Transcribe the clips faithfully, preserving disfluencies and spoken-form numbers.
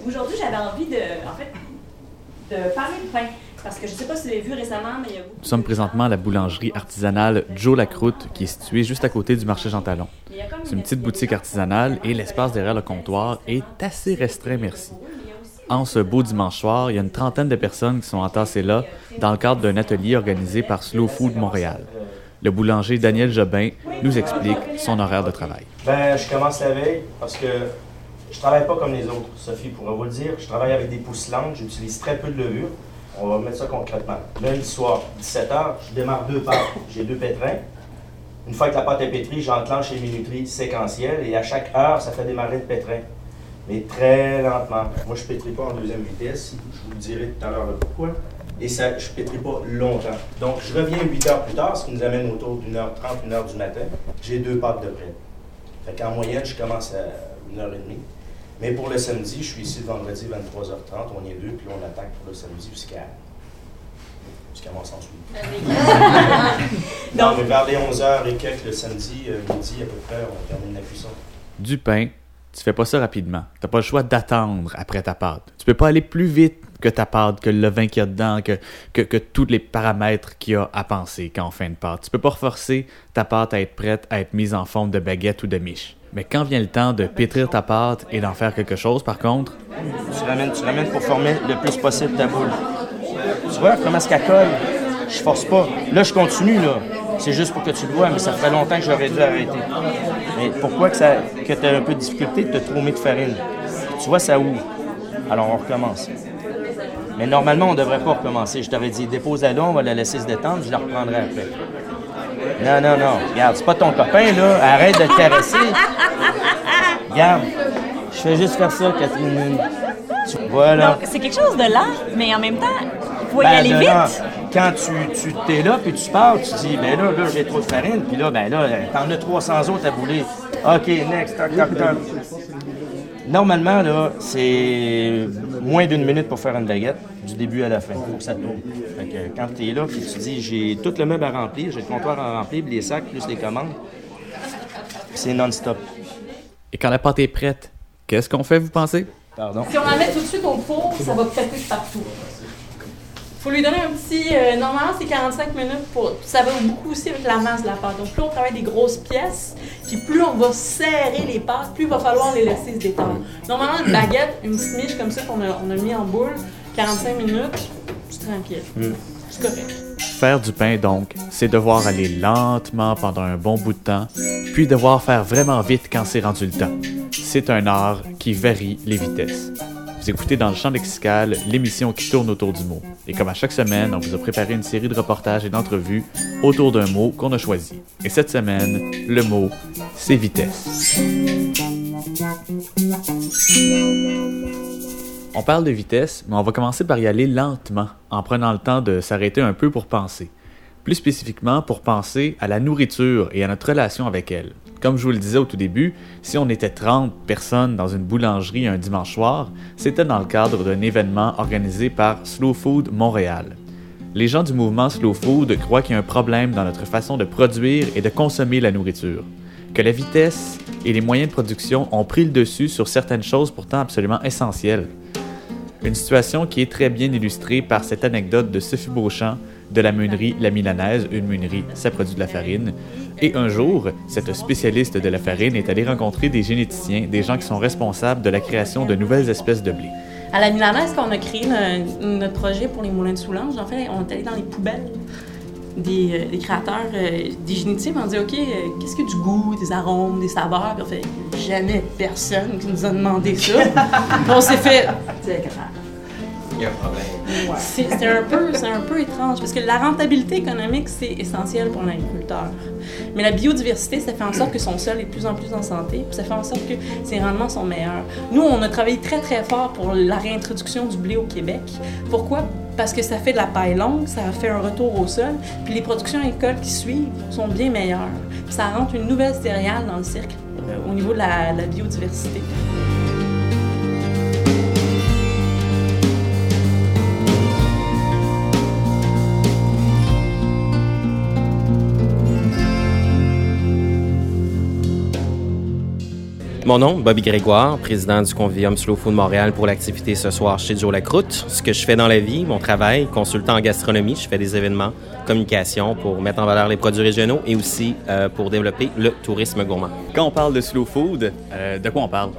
aujourd'hui, j'avais envie de, en fait, de parler de pain. Parce que je ne sais pas si vous l'avez vu récemment, mais il y a beaucoup... Nous sommes présentement à la boulangerie artisanale Joe Lacroute, qui est située juste à côté du marché Jean Talon. C'est une petite boutique artisanale et l'espace derrière le comptoir est assez restreint, merci. En ce beau dimanche soir, il y a une trentaine de personnes qui sont entassées là dans le cadre d'un atelier organisé par Slow Food Montréal. Le boulanger Daniel Jobin nous explique son horaire de travail. Ben, je commence la veille parce que je travaille pas comme les autres. Sophie pourra vous le dire. Je travaille avec des pousses lentes, j'utilise très peu de levure. On va mettre ça concrètement. Lundi soir, dix-sept heures, je démarre deux pâtes. J'ai deux pétrins. Une fois que la pâte est pétrie, j'enclenche les minuteries séquentielles et à chaque heure, ça fait démarrer le pétrin. Mais très lentement. Moi, je ne pétris pas en deuxième vitesse. Je vous le dirai tout à l'heure pourquoi. Et ça, je ne pétris pas longtemps. Donc, je reviens huit heures plus tard, ce qui nous amène autour d'une heure trente, une heure du matin. J'ai deux pâtes de près. Fait qu'en moyenne, je commence à une heure trente. Mais pour le samedi, je suis ici le vendredi vingt-trois heures trente, on y est deux, puis là on attaque pour le samedi jusqu'à jusqu'à mon sens oui. Non, mais vers les onze heures et quelques le samedi, euh, midi à peu près, on termine la cuisson. Du pain, tu fais pas ça rapidement. T'as pas le choix d'attendre après ta pâte. Tu peux pas aller plus vite que ta pâte, que le levain qu'il y a dedans, que, que, que tous les paramètres qu'il y a à penser quand on fait une pâte. Tu peux pas forcer ta pâte à être prête à être mise en forme de baguette ou de miche. Mais quand vient le temps de pétrir ta pâte et d'en faire quelque chose, par contre... Tu ramènes, tu ramènes pour former le plus possible ta boule. Tu vois comment est-ce qu'elle colle? Je force pas. Là, je continue, là. C'est juste pour que tu le vois, mais ça fait longtemps que j'aurais dû arrêter. Mais pourquoi que, ça, que tu as un peu de difficulté de te tromper de farine? Tu vois, ça ouvre. Alors, on recommence. Mais normalement, on ne devrait pas recommencer. Je t'aurais dit, dépose-la là, on va la laisser se détendre, je la reprendrai après. Non, non, non. Regarde, c'est pas ton copain, là. Arrête de le caresser. Regarde, je fais juste faire ça, Catherine. Tu... Voilà. Donc, c'est quelque chose de lent, mais en même temps, il faut y ben, aller vite. Là, quand tu, tu t'es là, puis tu parles, tu dis, ben là, là, j'ai trop de farine, puis là, ben là, t'en as trois cents autres à bouler. OK, next, toc, toc, toc. Normalement, là, c'est moins d'une minute pour faire une baguette, du début à la fin. Il faut que ça tourne. Fait que quand tu es là, puis tu dis, j'ai tout le meuble à remplir, j'ai le comptoir à remplir, puis les sacs, plus les commandes, c'est non-stop. Et quand la pâte est prête, qu'est-ce qu'on fait, vous pensez? Pardon? Si on la met tout de suite au four, ça va péter partout. Il faut lui donner un petit... Euh, normalement, c'est quarante-cinq minutes pour... Ça va beaucoup aussi avec la masse de la pâte. Donc, plus on travaille des grosses pièces, puis plus on va serrer les pâtes, plus il va falloir les laisser se détendre. Normalement, une baguette, une petite miche comme ça qu'on a, on a mis en boule, quarante-cinq minutes, c'est tranquille. Mm. C'est correct. Faire du pain, donc, c'est devoir aller lentement pendant un bon bout de temps, puis devoir faire vraiment vite quand c'est rendu le temps. C'est un art qui varie les vitesses. Vous écoutez dans le champ lexical l'émission qui tourne autour du mot. Et comme à chaque semaine, on vous a préparé une série de reportages et d'entrevues autour d'un mot qu'on a choisi. Et cette semaine, le mot, c'est vitesse. On parle de vitesse, mais on va commencer par y aller lentement, en prenant le temps de s'arrêter un peu pour penser. Plus spécifiquement, pour penser à la nourriture et à notre relation avec elle. Comme je vous le disais au tout début, si on était trente personnes dans une boulangerie un dimanche soir, c'était dans le cadre d'un événement organisé par Slow Food Montréal. Les gens du mouvement Slow Food croient qu'il y a un problème dans notre façon de produire et de consommer la nourriture. Que la vitesse et les moyens de production ont pris le dessus sur certaines choses pourtant absolument essentielles. Une situation qui est très bien illustrée par cette anecdote de Sophie Beauchamp de la meunerie La Milanaise, une meunerie, ça produit de la farine. Et un jour, cette spécialiste de la farine est allée rencontrer des généticiens, des gens qui sont responsables de la création de nouvelles espèces de blé. À La Milanaise, quand on a créé notre, notre projet pour les moulins de Soulanges, en fait, on est allé dans les poubelles des, des créateurs, euh, des généticiens, puis on dit, OK, euh, qu'est-ce que du goût, des arômes, des saveurs? Puis on fait, jamais personne qui nous a demandé ça. Puis on s'est fait, c'est grave. Il y a un problème. Ouais. C'est, c'est, un peu, c'est un peu étrange, parce que la rentabilité économique, c'est essentiel pour l'agriculteur. Mais la biodiversité, ça fait en sorte que son sol est de plus en plus en santé, puis ça fait en sorte que ses rendements sont meilleurs. Nous, on a travaillé très, très fort pour la réintroduction du blé au Québec. Pourquoi? Parce que ça fait de la paille longue, ça fait un retour au sol, puis les productions agricoles qui suivent sont bien meilleures. Puis ça rentre une nouvelle céréale dans le cercle euh, au niveau de la, la biodiversité. Mon nom, Bobby Grégoire, président du Convivium Slow Food Montréal pour l'activité ce soir chez Joe Lacroute. Ce que je fais dans la vie, mon travail, consultant en gastronomie, je fais des événements, communication pour mettre en valeur les produits régionaux et aussi euh, pour développer le tourisme gourmand. Quand on parle de slow food, euh, de quoi on parle?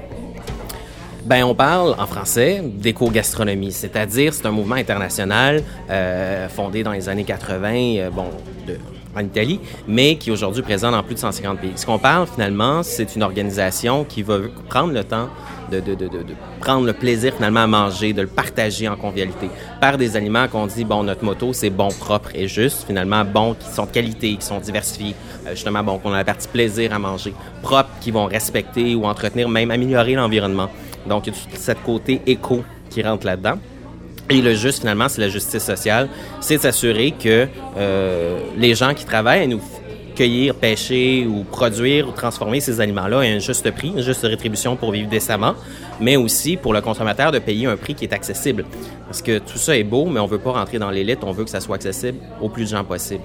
Ben, on parle en français d'éco-gastronomie, c'est-à-dire c'est un mouvement international euh, fondé dans les années quatre-vingts, euh, bon, de, en Italie, mais qui est aujourd'hui présent dans plus de cent cinquante pays. Ce qu'on parle finalement, c'est une organisation qui va prendre le temps de, de, de, de, de prendre le plaisir finalement à manger, de le partager en convivialité, par des aliments qu'on dit, bon, notre motto, c'est bon, propre et juste, finalement, bon, qui sont de qualité, qui sont diversifiés, euh, justement, bon, qu'on a la partie plaisir à manger, propre, qui vont respecter ou entretenir, même améliorer l'environnement. Donc, il y a tout cette côté éco qui rentre là-dedans. Et le juste, finalement, c'est la justice sociale. C'est de s'assurer que euh, les gens qui travaillent à nous cueillir, pêcher ou produire ou transformer ces aliments-là aient un juste prix, une juste rétribution pour vivre décemment, mais aussi pour le consommateur de payer un prix qui est accessible. Parce que tout ça est beau, mais on ne veut pas rentrer dans l'élite, on veut que ça soit accessible au plus de gens possible.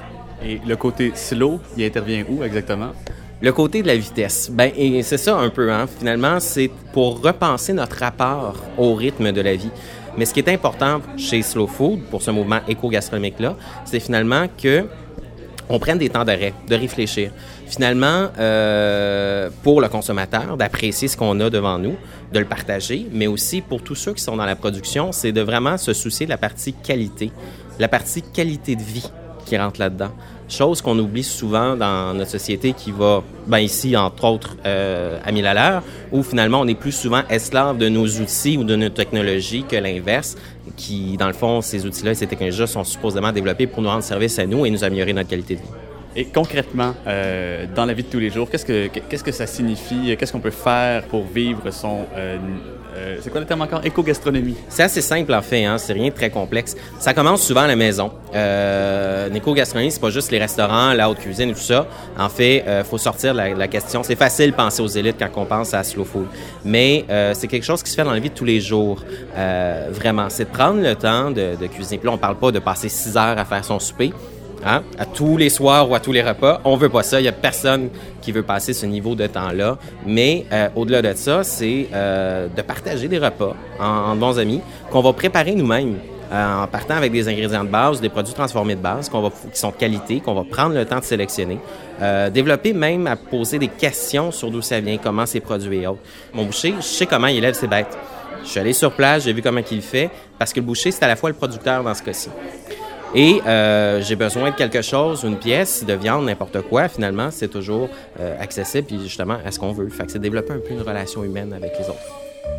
Et le côté slow, il intervient où exactement? Le côté de la vitesse, ben et c'est ça un peu, hein. Finalement, c'est pour repenser notre rapport au rythme de la vie. Mais ce qui est important chez Slow Food, pour ce mouvement éco-gastronomique-là, c'est finalement que on prenne des temps d'arrêt, de réfléchir. Finalement, euh, pour le consommateur, d'apprécier ce qu'on a devant nous, de le partager, mais aussi pour tous ceux qui sont dans la production, c'est de vraiment se soucier de la partie qualité, la partie qualité de vie qui rentre là-dedans. Chose qu'on oublie souvent dans notre société qui va, ben ici, entre autres, euh, à mille à l'heure, où finalement, on est plus souvent esclave de nos outils ou de nos technologies que l'inverse, qui, dans le fond, ces outils-là et ces technologies-là sont supposément développés pour nous rendre service à nous et nous améliorer notre qualité de vie. Et concrètement, euh, dans la vie de tous les jours, qu'est-ce que, qu'est-ce que ça signifie? Qu'est-ce qu'on peut faire pour vivre son... Euh, euh, c'est quoi le terme encore? Éco-gastronomie. C'est assez simple en fait, hein? C'est rien de très complexe. Ça commence souvent à la maison. Euh, l'éco-gastronomie, c'est pas juste les restaurants, la haute cuisine et tout ça. En fait, il euh, faut sortir de la, la question. C'est facile de penser aux élites quand on pense à slow food. Mais euh, c'est quelque chose qui se fait dans la vie de tous les jours. Euh, vraiment, c'est de prendre le temps de, de cuisiner. Puis là, on parle pas de passer six heures à faire son souper. Hein? À tous les soirs ou à tous les repas. On veut pas ça. Il y a personne qui veut passer ce niveau de temps-là. Mais euh, au-delà de ça, c'est euh, de partager des repas en, en bons amis qu'on va préparer nous-mêmes euh, en partant avec des ingrédients de base, des produits transformés de base qu'on va, qui sont de qualité, qu'on va prendre le temps de sélectionner. Euh, développer même à poser des questions sur d'où ça vient, comment c'est produit et autres. Mon boucher, je sais comment il élève ses bêtes. Je suis allé sur place, j'ai vu comment il fait, parce que le boucher, c'est à la fois le producteur dans ce cas-ci. Et euh, j'ai besoin de quelque chose, une pièce de viande, n'importe quoi, finalement, c'est toujours euh, accessible, puis justement, à ce qu'on veut. Fait que c'est développer un peu une relation humaine avec les autres.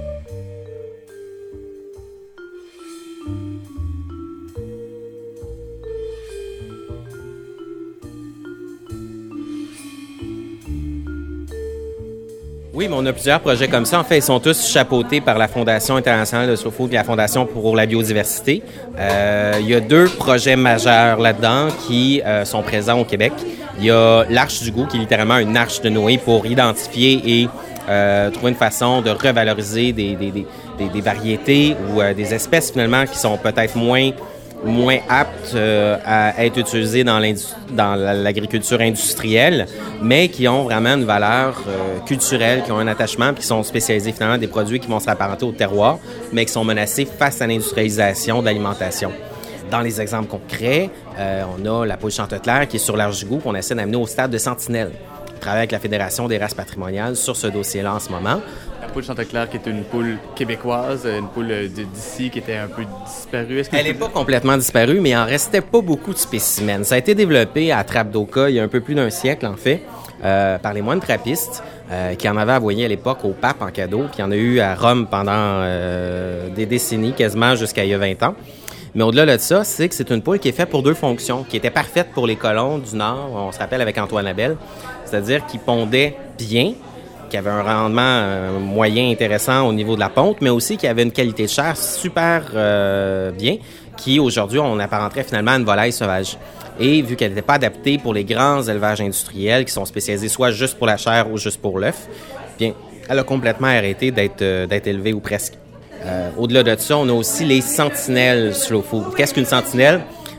Oui, mais on a plusieurs projets comme ça. En fait, ils sont tous chapeautés par la Fondation internationale de Slow Food et la Fondation pour la biodiversité. Euh, il y a deux projets majeurs là-dedans qui euh, sont présents au Québec. Il y a l'Arche du goût, qui est littéralement une arche de Noé pour identifier et euh, trouver une façon de revaloriser des, des, des, des, des variétés ou euh, des espèces, finalement, qui sont peut-être moins... moins aptes euh, à être utilisés dans, dans l'agriculture industrielle, mais qui ont vraiment une valeur euh, culturelle, qui ont un attachement, puis qui sont spécialisés finalement à des produits qui vont se rapparenter au terroir, mais qui sont menacés face à l'industrialisation de l'alimentation. Dans les exemples concrets, euh, on a la poule chantetelaire qui est sur l'Arche du goût, qu'on essaie d'amener au stade de sentinelle. On travaille avec la Fédération des races patrimoniales sur ce dossier-là en ce moment. La poule chantetelaire qui est une poule québécoise, une poule d'ici qui était un peu disparue. Est-ce que Elle n'est pas complètement disparue, mais il en restait pas beaucoup de spécimens. Ça a été développé à Trappe-d'Oka il y a un peu plus d'un siècle, en fait, euh, par les moines trappistes euh, qui en avaient envoyé à l'époque au pape en cadeau, puis il y en a eu à Rome pendant euh, des décennies, quasiment jusqu'à il y a vingt ans. Mais au-delà de ça, c'est que c'est une poule qui est faite pour deux fonctions, qui était parfaite pour les colons du Nord, on se rappelle avec Antoine Labelle, c'est-à-dire qu'ils pondaient bien, qui avait un rendement euh, moyen intéressant au niveau de la ponte, mais aussi qui avait une qualité de chair super euh, bien, qui aujourd'hui, on apparenterait finalement à une volaille sauvage. Et vu qu'elle n'était pas adaptée pour les grands élevages industriels qui sont spécialisés soit juste pour la chair ou juste pour l'œuf, bien, elle a complètement arrêté d'être, euh, d'être élevée ou presque. Euh, au-delà de ça, on a aussi les sentinelles slow food. Qu'est-ce qu'une sentinelle?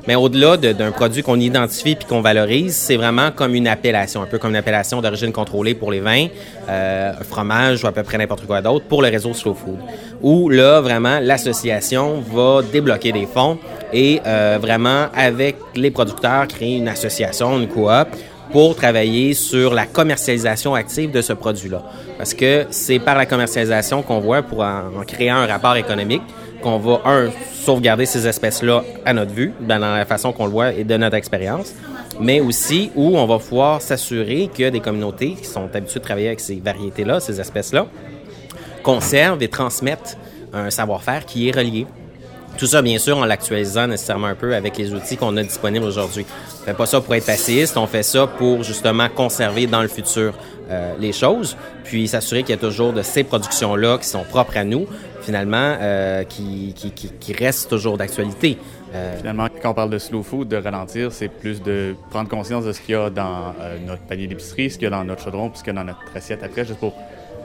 Mais au-delà de, d'un produit qu'on identifie puis qu'on valorise, c'est vraiment comme une appellation, un peu comme une appellation d'origine contrôlée pour les vins, euh, un fromage ou à peu près n'importe quoi d'autre pour le réseau Slow Food. Où là, vraiment, l'association va débloquer des fonds et euh, vraiment, avec les producteurs, créer une association, une coop, pour travailler sur la commercialisation active de ce produit-là. Parce que c'est par la commercialisation qu'on voit, pour en, en créant un rapport économique, qu'on va, un, sauvegarder ces espèces-là à notre vue, dans la façon qu'on le voit et de notre expérience, mais aussi où on va pouvoir s'assurer que des communautés qui sont habituées de travailler avec ces variétés-là, ces espèces-là, conservent et transmettent un savoir-faire qui est relié. Tout ça, bien sûr, en l'actualisant nécessairement un peu avec les outils qu'on a disponibles aujourd'hui. On fait pas ça pour être passiste, on fait ça pour justement conserver dans le futur euh, les choses, puis s'assurer qu'il y a toujours de ces productions-là qui sont propres à nous, finalement, euh, qui, qui, qui, qui restent toujours d'actualité. Euh, Finalement, quand on parle de slow food, de ralentir, c'est plus de prendre conscience de ce qu'il y a dans euh, notre panier d'épicerie, ce qu'il y a dans notre chaudron, puis ce qu'il y a dans notre assiette après, juste pour...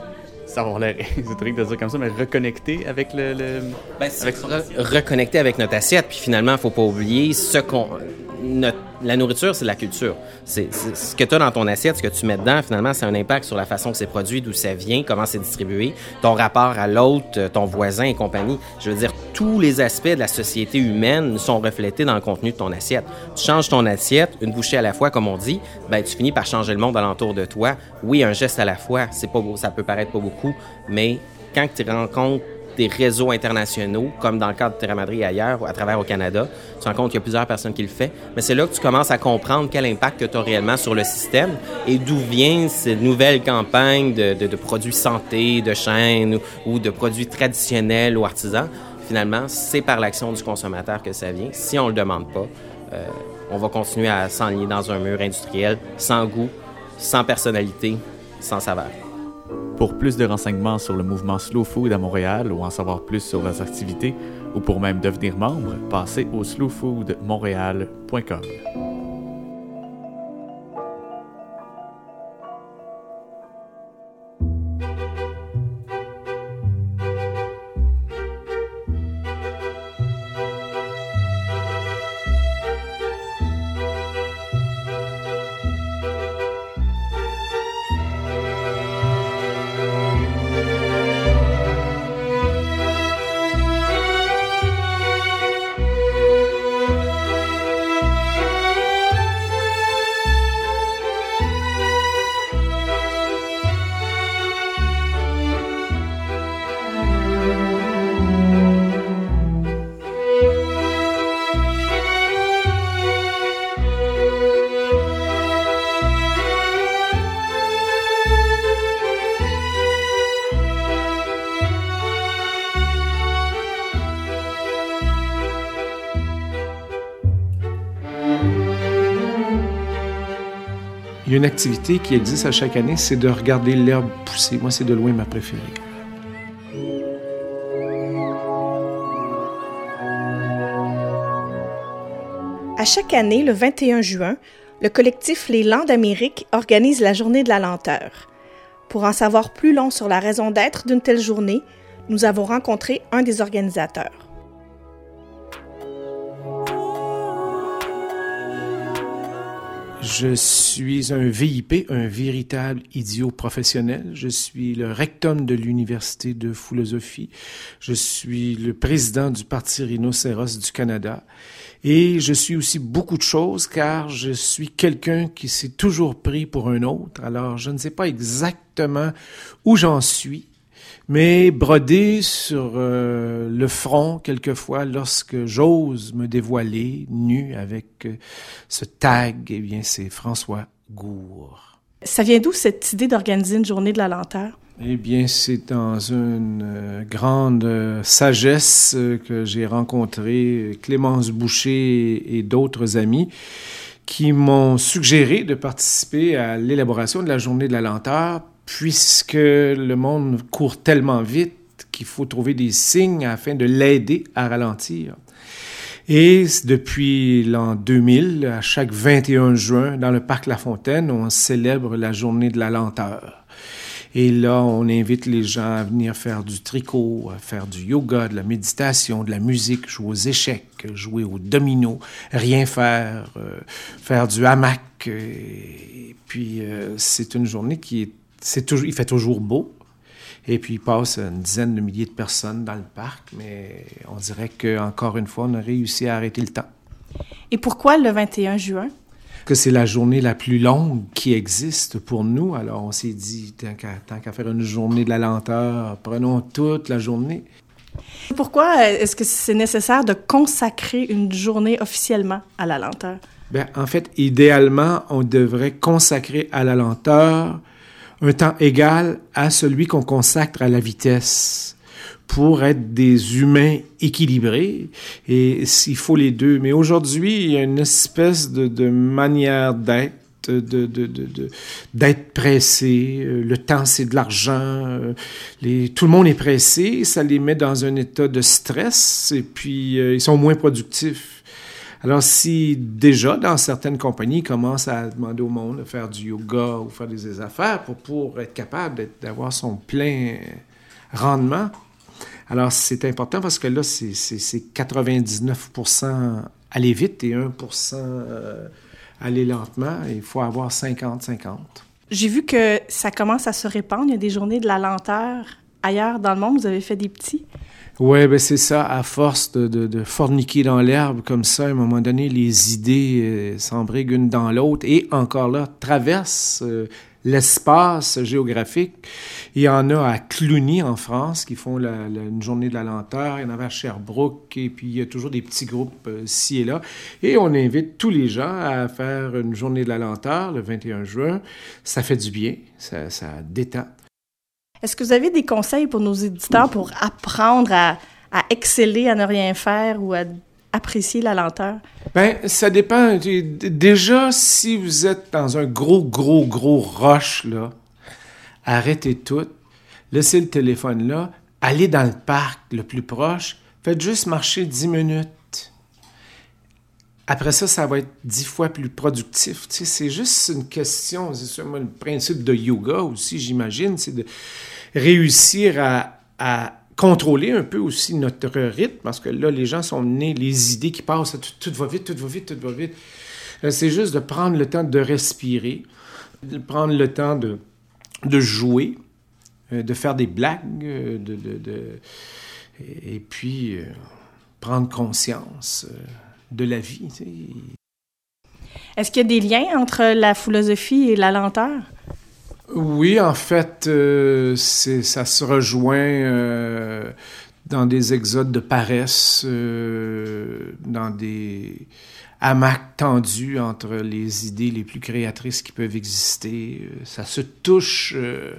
Ça va avoir l'air ésotérique de dire comme ça, mais reconnecter avec le... le ben, avec son re- reconnecter avec notre assiette, puis finalement, il ne faut pas oublier ce qu'on... Notre, la nourriture, c'est la culture. C'est, c'est ce que tu as dans ton assiette, ce que tu mets dedans, finalement, c'est un impact sur la façon que c'est produit, d'où ça vient, comment c'est distribué, ton rapport à l'autre, ton voisin et compagnie. Je veux dire, tous les aspects de la société humaine sont reflétés dans le contenu de ton assiette. Tu changes ton assiette, une bouchée à la fois, comme on dit, ben tu finis par changer le monde alentour de toi. Oui, un geste à la fois, c'est pas beau, ça peut paraître pas beaucoup, mais quand tu rencontres des réseaux internationaux, comme dans le cadre de Terra Madre et ailleurs, à travers au Canada, tu te rends compte qu'il y a plusieurs personnes qui le font, mais c'est là que tu commences à comprendre quel impact que tu as réellement sur le système et d'où viennent ces nouvelles campagnes de, de, de produits santé, de chaîne ou, ou de produits traditionnels ou artisans. Finalement, c'est par l'action du consommateur que ça vient. Si on le demande pas, euh, on va continuer à s'enligner dans un mur industriel, sans goût, sans personnalité, sans saveur. Pour plus de renseignements sur le mouvement Slow Food à Montréal ou en savoir plus sur leurs activités ou pour même devenir membre, passez au slow food montréal point com. Il y a une activité qui existe à chaque année, c'est de regarder l'herbe pousser. Moi, c'est de loin ma préférée. À chaque année, le vingt et un juin, le collectif Les Lents d'Amérique organise la Journée de la lenteur. Pour en savoir plus long sur la raison d'être d'une telle journée, nous avons rencontré un des organisateurs. Je suis un V I P, un véritable idiot professionnel. Je suis le rectum de l'Université de philosophie. Je suis le président du Parti Rhinocéros du Canada. Et je suis aussi beaucoup de choses car je suis quelqu'un qui s'est toujours pris pour un autre. Alors, je ne sais pas exactement où j'en suis, mais brodé sur euh, le front quelquefois lorsque j'ose me dévoiler nu avec euh, ce tag, eh bien c'est François Gour. Ça vient d'où cette idée d'organiser une journée de la lenteur? Eh bien, c'est dans une euh, grande euh, sagesse euh, que j'ai rencontré Clémence Boucher et, et d'autres amis qui m'ont suggéré de participer à l'élaboration de la journée de la lenteur puisque le monde court tellement vite qu'il faut trouver des signes afin de l'aider à ralentir. Et depuis l'an deux mille, à chaque vingt et un juin, dans le parc La Fontaine, on célèbre la journée de la lenteur. Et là, on invite les gens à venir faire du tricot, à faire du yoga, de la méditation, de la musique, jouer aux échecs, jouer au domino, rien faire, euh, faire du hamac. Et puis, euh, c'est une journée qui est... C'est toujours, il fait toujours beau. Et puis, il passe une dizaine de milliers de personnes dans le parc, mais on dirait qu'encore une fois, on a réussi à arrêter le temps. Et pourquoi le vingt et un juin? Que c'est la journée la plus longue qui existe pour nous. Alors, on s'est dit, tant qu'à, tant qu'à faire une journée de la lenteur, prenons toute la journée. Pourquoi est-ce que c'est nécessaire de consacrer une journée officiellement à la lenteur? Bien, en fait, idéalement, on devrait consacrer à la lenteur un temps égal à celui qu'on consacre à la vitesse pour être des humains équilibrés. Et s'il faut les deux. Mais aujourd'hui, il y a une espèce de, de manière d'être, de, de, de, de, d'être pressé. Le temps, c'est de l'argent. Les, tout le monde est pressé. Ça les met dans un état de stress et puis euh, ils sont moins productifs. Alors, si déjà, dans certaines compagnies, ils commencent à demander au monde de faire du yoga ou faire des affaires pour, pour être capable d'être, d'avoir son plein rendement, alors c'est important parce que là, c'est, c'est, c'est quatre-vingt-dix-neuf pour cent aller vite et un pour cent euh, aller lentement. Il faut avoir cinquante cinquante. J'ai vu que ça commence à se répandre. Il y a des journées de la lenteur ailleurs dans le monde. Vous avez fait des petits? Oui, ben c'est ça. À force de, de, de forniquer dans l'herbe comme ça, à un moment donné, les idées euh, s'embriguent une dans l'autre et encore là, traversent euh, l'espace géographique. Il y en a à Cluny, en France, qui font la, la, une journée de la lenteur. Il y en avait à Sherbrooke et puis il y a toujours des petits groupes euh, ci et là. Et on invite tous les gens à faire une journée de la lenteur le vingt et un juin. Ça fait du bien, ça, ça détend. Est-ce que vous avez des conseils pour nos éditeurs pour apprendre à, à exceller, à ne rien faire ou à apprécier la lenteur? Bien, ça dépend. Déjà, si vous êtes dans un gros, gros, gros rush, là, arrêtez tout, laissez le téléphone là, allez dans le parc le plus proche, faites juste marcher dix minutes. Après ça, ça va être dix fois plus productif. Tu sais, c'est juste une question, c'est ça, moi, le principe de yoga aussi, j'imagine, c'est de réussir à, à contrôler un peu aussi notre rythme, parce que là, les gens sont nés, les idées qui passent, tout, tout va vite, tout va vite, tout va vite. C'est juste de prendre le temps de respirer, de prendre le temps de, de jouer, de faire des blagues, de, de, de, et puis euh, prendre conscience de la vie. Tu sais. Est-ce qu'il y a des liens entre la philosophie et la lenteur? Oui, en fait, euh, c'est, ça se rejoint euh, dans des exodes de paresse, euh, dans des hamacs tendus entre les idées les plus créatrices qui peuvent exister. Ça se touche euh,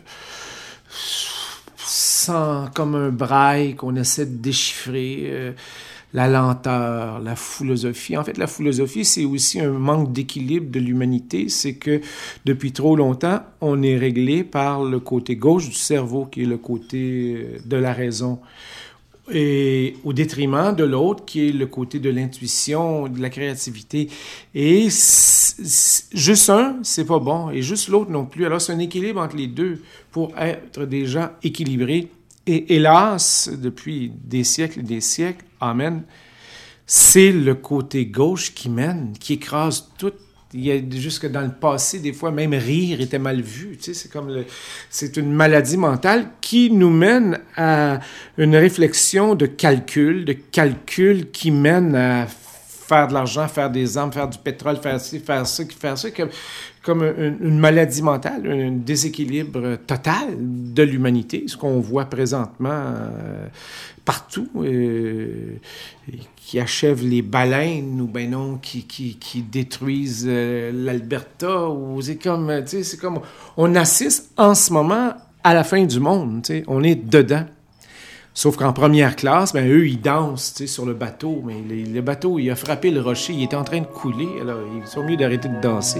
sans, comme un braille qu'on essaie de déchiffrer. Euh, la lenteur, la philosophie. En fait, la philosophie, c'est aussi un manque d'équilibre de l'humanité. C'est que depuis trop longtemps, on est réglé par le côté gauche du cerveau, qui est le côté de la raison, et au détriment de l'autre, qui est le côté de l'intuition, de la créativité. Et c- c- juste un, c'est pas bon, et juste l'autre non plus. Alors, c'est un équilibre entre les deux pour être des gens équilibrés. Et hélas, depuis des siècles et des siècles, amen, c'est le côté gauche qui mène, qui écrase tout. Il y a jusque dans le passé, des fois, même rire était mal vu. Tu sais, c'est comme le, c'est une maladie mentale qui nous mène à une réflexion de calcul, de calcul qui mène à faire de l'argent, faire des armes, faire du pétrole, faire ci, faire ça, faire ça, comme, comme une, une maladie mentale, un déséquilibre total de l'humanité, ce qu'on voit présentement euh, partout, euh, qui achève les baleines ou ben non, qui, qui, qui détruisent euh, l'Alberta, ou c'est comme, tu sais, c'est comme, on assiste en ce moment à la fin du monde, tu sais, on est dedans. Sauf qu'en première classe, ben eux, ils dansent, tu sais, sur le bateau. Mais le, le bateau, il a frappé le rocher, il était en train de couler. Alors, ils sont mieux d'arrêter de danser.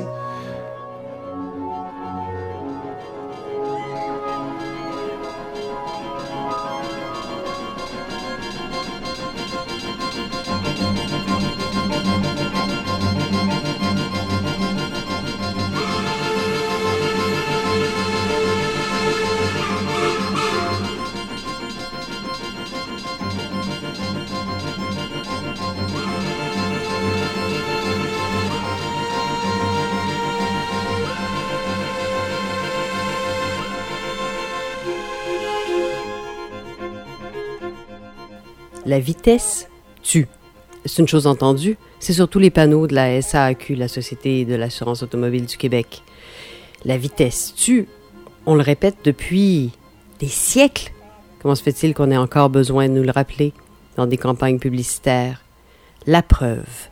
La vitesse tue. C'est une chose entendue, c'est sur tous les panneaux de la S A A Q, la Société de l'assurance automobile du Québec. La vitesse tue, on le répète depuis des siècles. Comment se fait-il qu'on ait encore besoin de nous le rappeler dans des campagnes publicitaires? La preuve.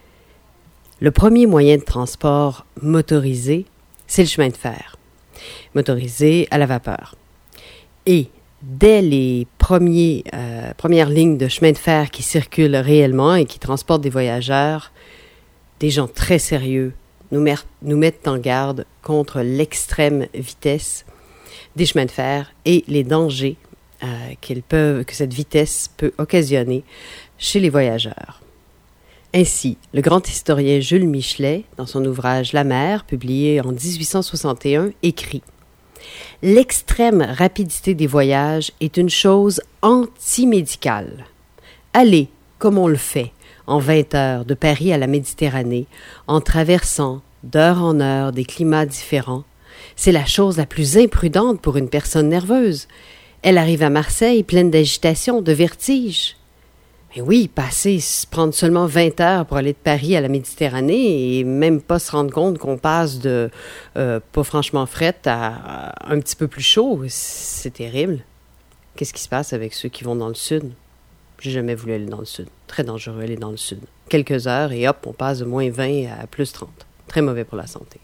Le premier moyen de transport motorisé, c'est le chemin de fer. Motorisé à la vapeur. Et dès les premiers, euh, premières lignes de chemin de fer qui circulent réellement et qui transportent des voyageurs, des gens très sérieux nous, mer- nous mettent en garde contre l'extrême vitesse des chemins de fer et les dangers euh, qu'ils peuvent, que cette vitesse peut occasionner chez les voyageurs. Ainsi, le grand historien Jules Michelet, dans son ouvrage « La mer », publié en dix-huit cent soixante et un, écrit « L'extrême rapidité des voyages est une chose anti-médicale. Aller, comme on le fait, en vingt heures de Paris à la Méditerranée, en traversant d'heure en heure des climats différents, c'est la chose la plus imprudente pour une personne nerveuse. Elle arrive à Marseille pleine d'agitation, de vertige. Mais oui, passer, prendre seulement vingt heures pour aller de Paris à la Méditerranée et même pas se rendre compte qu'on passe de euh, pas franchement frette à, à un petit peu plus chaud, c'est terrible. Qu'est-ce qui se passe avec ceux qui vont dans le sud? J'ai jamais voulu aller dans le sud. Très dangereux aller dans le sud. Quelques heures et hop, on passe de moins vingt à plus trente. Très mauvais pour la santé.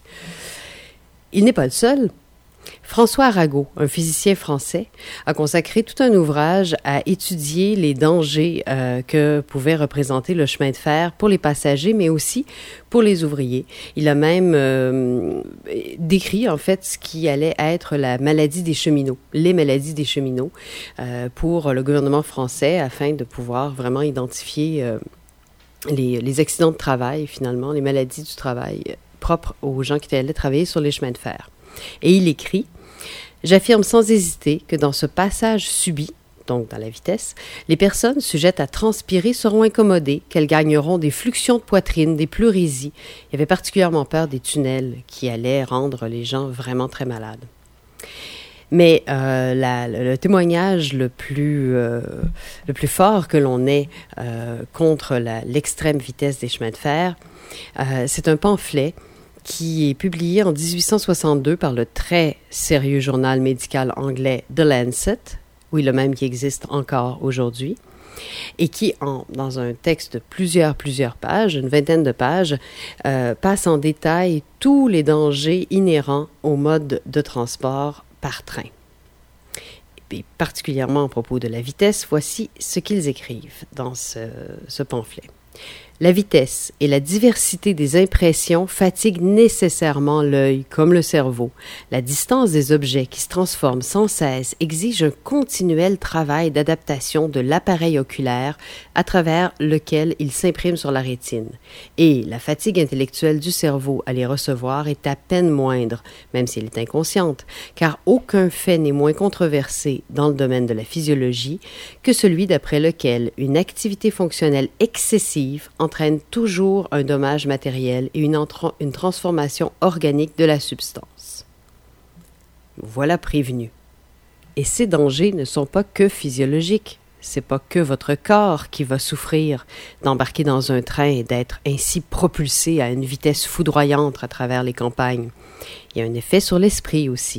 Il n'est pas le seul. François Arago, un physicien français, a consacré tout un ouvrage à étudier les dangers euh, que pouvait représenter le chemin de fer pour les passagers, mais aussi pour les ouvriers. Il a même euh, décrit, en fait, ce qui allait être la maladie des cheminots, les maladies des cheminots, euh, pour le gouvernement français, afin de pouvoir vraiment identifier euh, les, les accidents de travail, finalement, les maladies du travail euh, propres aux gens qui allaient travailler sur les chemins de fer. Et il écrit « J'affirme sans hésiter que dans ce passage subi, donc dans la vitesse, les personnes sujettes à transpirer seront incommodées, qu'elles gagneront des fluxions de poitrine, des pleurésies. Il y avait particulièrement peur des tunnels qui allaient rendre les gens vraiment très malades. » Mais euh, la, le, le témoignage le plus, euh, le plus fort que l'on ait euh, contre la, l'extrême vitesse des chemins de fer, euh, c'est un pamphlet qui est publié en dix-huit cent soixante-deux par le très sérieux journal médical anglais The Lancet, oui, le même qui existe encore aujourd'hui, et qui, en, dans un texte de plusieurs, plusieurs pages, une vingtaine de pages, euh, passe en détail tous les dangers inhérents au mode de transport par train. Et particulièrement à propos de la vitesse, voici ce qu'ils écrivent dans ce, ce pamphlet. La vitesse et la diversité des impressions fatiguent nécessairement l'œil comme le cerveau. La distance des objets qui se transforment sans cesse exige un continuel travail d'adaptation de l'appareil oculaire à travers lequel il s'imprime sur la rétine. Et la fatigue intellectuelle du cerveau à les recevoir est à peine moindre, même si elle est inconsciente, car aucun fait n'est moins controversé dans le domaine de la physiologie que celui d'après lequel une activité fonctionnelle excessive entraîne toujours un dommage matériel et une, entra- une transformation organique de la substance. Voilà prévenu. Et ces dangers ne sont pas que physiologiques. C'est pas que votre corps qui va souffrir d'embarquer dans un train et d'être ainsi propulsé à une vitesse foudroyante à travers les campagnes. Il y a un effet sur l'esprit aussi.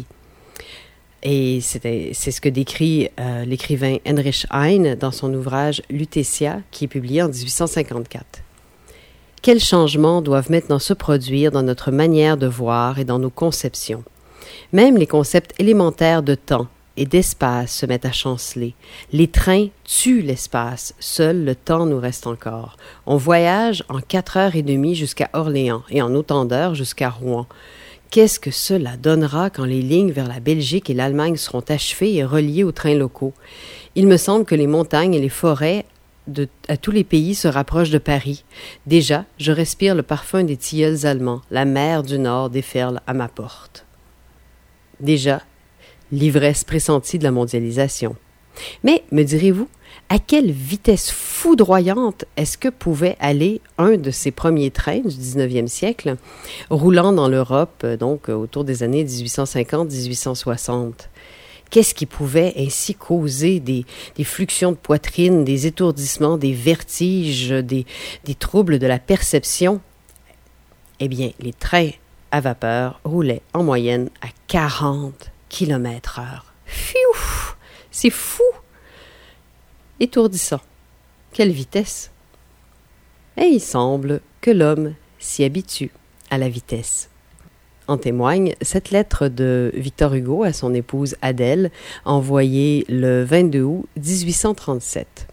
Et c'est, c'est ce que décrit euh, l'écrivain Heinrich Heine dans son ouvrage « Lutetia » qui est publié en dix-huit cent cinquante-quatre. Quels changements doivent maintenant se produire dans notre manière de voir et dans nos conceptions? Même les concepts élémentaires de temps et d'espace se mettent à chanceler. Les trains tuent l'espace, seul le temps nous reste encore. On voyage en quatre heures et demie jusqu'à Orléans et en autant d'heures jusqu'à Rouen. Qu'est-ce que cela donnera quand les lignes vers la Belgique et l'Allemagne seront achevées et reliées aux trains locaux? Il me semble que les montagnes et les forêts de, à tous les pays se rapprochent de Paris. Déjà, je respire le parfum des tilleuls allemands. La mer du Nord déferle à ma porte. Déjà, l'ivresse pressentie de la mondialisation. Mais, me direz-vous, à quelle vitesse foudroyante est-ce que pouvait aller un de ces premiers trains du dix-neuvième siècle, roulant dans l'Europe, donc autour des années dix-huit cent cinquante à dix-huit cent soixante? Qu'est-ce qui pouvait ainsi causer des, des fluxions de poitrine, des étourdissements, des vertiges, des, des troubles de la perception? Eh bien, les trains à vapeur roulaient en moyenne à quarante kilomètres heure. Fiou! C'est fou! Étourdissant. Quelle vitesse! Et il semble que l'homme s'y habitue à la vitesse. En témoigne cette lettre de Victor Hugo à son épouse Adèle, envoyée le vingt-deux août dix-huit cent trente-sept.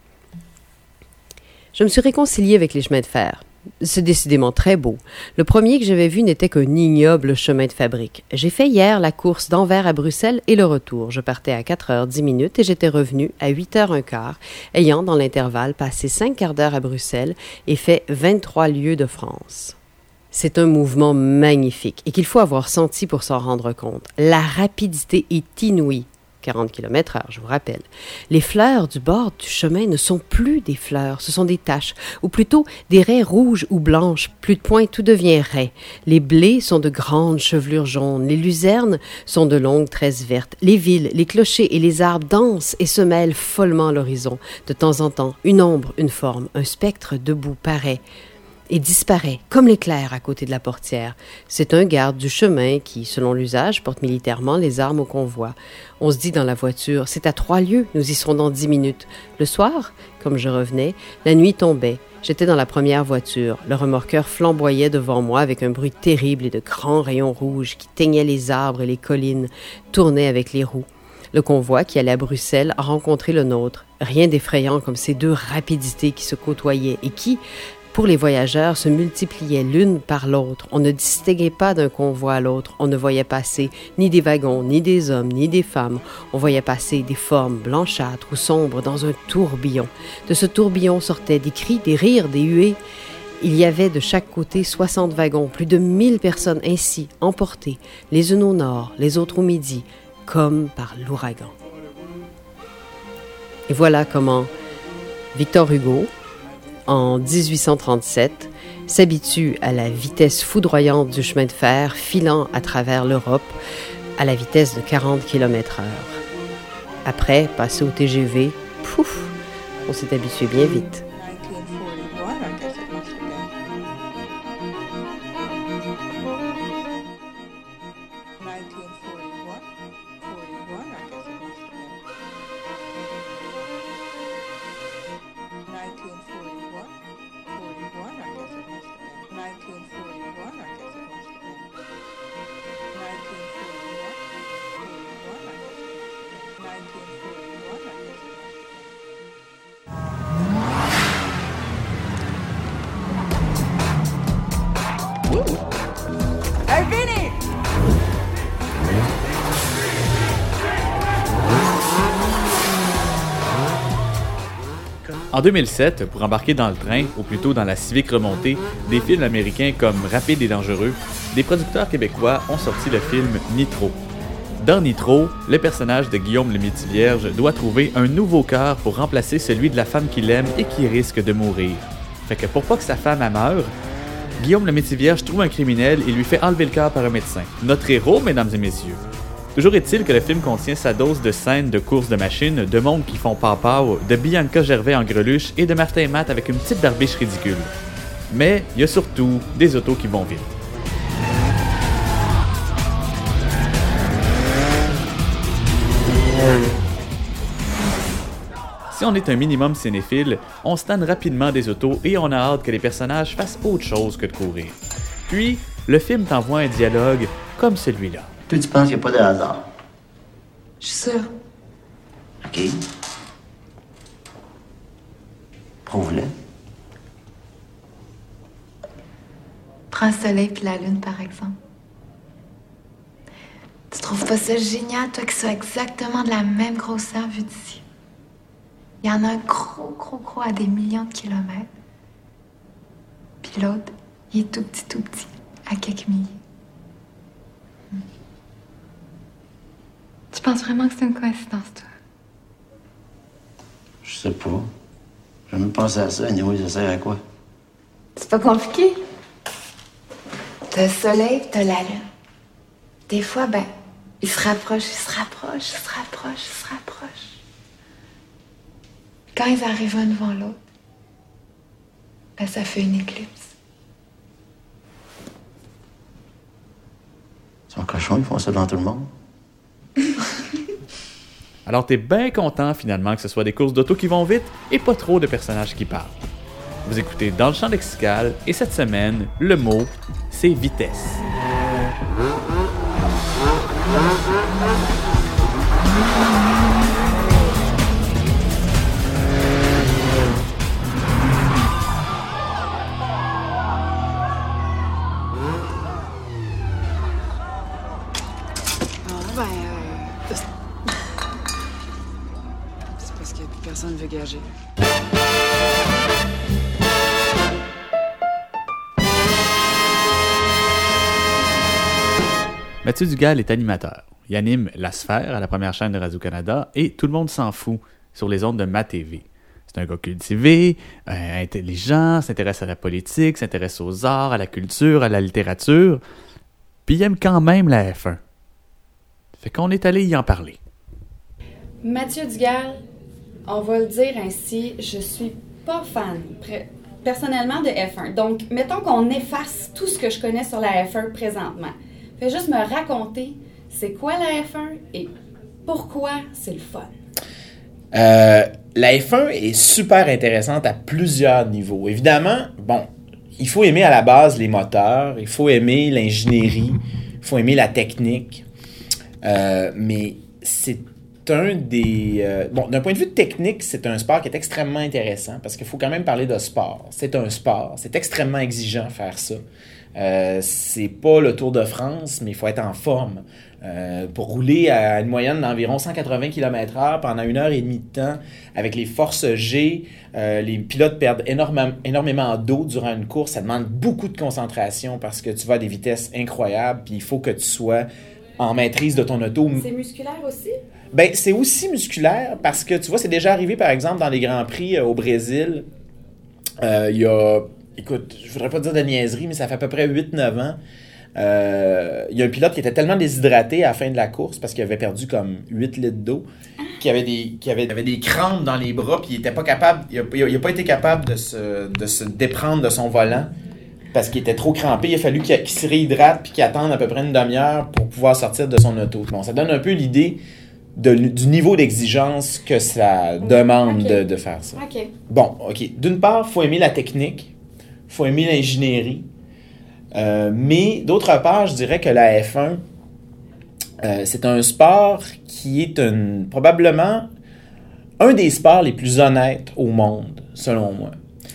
« Je me suis réconcilié avec les chemins de fer. C'est décidément très beau. Le premier que j'avais vu n'était qu'un ignoble chemin de fabrique. J'ai fait hier la course d'Anvers à Bruxelles et le retour. Je partais à quatre heures dix minutes et j'étais revenu à huit heures un quart, ayant dans l'intervalle passé cinq quarts d'heure à Bruxelles et fait vingt-trois lieues de France. C'est un mouvement magnifique et qu'il faut avoir senti pour s'en rendre compte. La rapidité est inouïe. quarante kilomètres heure, je vous rappelle. Les fleurs du bord du chemin ne sont plus des fleurs, ce sont des taches, ou plutôt des raies rouges ou blanches. Plus de points, tout devient raie. Les blés sont de grandes chevelures jaunes, les luzernes sont de longues tresses vertes. Les villes, les clochers et les arbres dansent et se mêlent follement à l'horizon. De temps en temps, une ombre, une forme, un spectre debout paraît et disparaît, comme l'éclair à côté de la portière. C'est un garde du chemin qui, selon l'usage, porte militairement les armes au convoi. On se dit dans la voiture, c'est à trois lieues, nous y serons dans dix minutes. Le soir, comme je revenais, la nuit tombait. J'étais dans la première voiture. Le remorqueur flamboyait devant moi avec un bruit terrible et de grands rayons rouges qui teignaient les arbres et les collines, tournaient avec les roues. Le convoi qui allait à Bruxelles a rencontré le nôtre. Rien d'effrayant comme ces deux rapidités qui se côtoyaient et qui, pour les voyageurs, se multipliaient l'une par l'autre. On ne distinguait pas d'un convoi à l'autre. On ne voyait passer ni des wagons, ni des hommes, ni des femmes. On voyait passer des formes blanchâtres ou sombres dans un tourbillon. De ce tourbillon sortaient des cris, des rires, des huées. Il y avait de chaque côté soixante wagons, plus de mille personnes ainsi emportées, les unes au nord, les autres au midi, comme par l'ouragan. Et voilà comment Victor Hugo, en dix-huit cent trente-sept, s'habitue à la vitesse foudroyante du chemin de fer filant à travers l'Europe à la vitesse de quarante kilomètres heure. Après, passer au T G V, pouf, on s'est habitué bien vite. En deux mille sept, pour embarquer dans le train, ou plutôt dans la Civic remontée, des films américains comme Rapide et dangereux, des producteurs québécois ont sorti le film Nitro. Dans Nitro, le personnage de Guillaume le Métivierge doit trouver un nouveau cœur pour remplacer celui de la femme qu'il aime et qui risque de mourir. Fait que pour pas que sa femme elle meure, Guillaume le Métivierge trouve un criminel et lui fait enlever le cœur par un médecin. Notre héros, mesdames et messieurs. Toujours est-il que le film contient sa dose de scènes de courses de machines, de monde qui font pau-pau, de Bianca Gervais en greluche et de Martin Matt avec une petite barbiche ridicule. Mais il y a surtout des autos qui vont vite. Si on est un minimum cinéphile, on se tanne rapidement des autos et on a hâte que les personnages fassent autre chose que de courir. Puis, le film t'envoie un dialogue comme celui-là. Toi, tu penses qu'il n'y a pas de hasard? Je suis sûre. OK. Prouve-le. Prends le soleil puis la lune, par exemple. Tu trouves pas ça génial, toi, qu'ils soient exactement de la même grosseur vu d'ici? Il y en a un gros, gros, gros à des millions de kilomètres. Puis l'autre, il est tout petit, tout petit, à quelques milliers. Hmm. Tu penses vraiment que c'est une coïncidence, toi? Je sais pas. J'ai même pensé à ça. Anyway, ça sert à quoi? C'est pas compliqué. T'as le soleil pis t'as la lune. Des fois, ben, Il se rapproche, il se rapproche, il se rapproche, il se rapproche. Quand ils arrivent un devant l'autre, ben ça fait une éclipse. Ils sont cochons, ils font ça devant tout le monde. Alors t'es bien content finalement que ce soit des courses d'auto qui vont vite et pas trop de personnages qui parlent. Vous écoutez Dans le champ lexical et cette semaine, le mot, c'est vitesse. Personne ne veut gager. Mathieu Dugal est animateur. Il anime La Sphère à la première chaîne de Radio-Canada et Tout le monde s'en fout sur les ondes de Ma T V. C'est un gars cultivé, euh, intelligent, s'intéresse à la politique, s'intéresse aux arts, à la culture, à la littérature, puis il aime quand même la F un. Fait qu'on est allé y en parler. Mathieu Dugal, on va le dire ainsi, je suis pas fan, personnellement, de F un. Donc, mettons qu'on efface tout ce que je connais sur la F un présentement. Fais juste me raconter c'est quoi la F un et pourquoi c'est le fun. Euh, la F un est super intéressante à plusieurs niveaux. Évidemment, bon, il faut aimer à la base les moteurs, il faut aimer l'ingénierie, il faut aimer la technique, euh, mais c'est un des... Euh, bon, d'un point de vue technique, c'est un sport qui est extrêmement intéressant parce qu'il faut quand même parler de sport. C'est un sport, c'est extrêmement exigeant faire ça. Euh, c'est pas le Tour de France, mais il faut être en forme. Euh, pour rouler à une moyenne d'environ cent quatre-vingts kilomètres heure pendant une heure et demie de temps, avec les forces G, euh, les pilotes perdent énormément, énormément d'eau durant une course. Ça demande beaucoup de concentration parce que tu vas à des vitesses incroyables, puis il faut que tu sois en maîtrise de ton auto. C'est musculaire aussi? Ben, c'est aussi musculaire parce que, tu vois, c'est déjà arrivé, par exemple, dans les Grands Prix euh, au Brésil. Euh, il y a... Écoute, je voudrais pas dire de niaiserie, mais ça fait à peu près huit neuf ans. Euh, il y a un pilote qui était tellement déshydraté à la fin de la course parce qu'il avait perdu comme huit litres d'eau, qui avait des, qui avait, avait des crampes dans les bras, puis il était pas capable, il a, il a pas été capable de se, de se déprendre de son volant parce qu'il était trop crampé. Il a fallu qu'il, qu'il se réhydrate puis qu'il attende à peu près une demi-heure pour pouvoir sortir de son auto. Bon, ça donne un peu l'idée de, du niveau d'exigence que ça demande okay. de, de faire ça. Okay. Bon, OK. D'une part, il faut aimer la technique. Il faut aimer l'ingénierie. Euh, mais d'autre part, je dirais que la F un, euh, c'est un sport qui est une, probablement un des sports les plus honnêtes au monde, selon moi.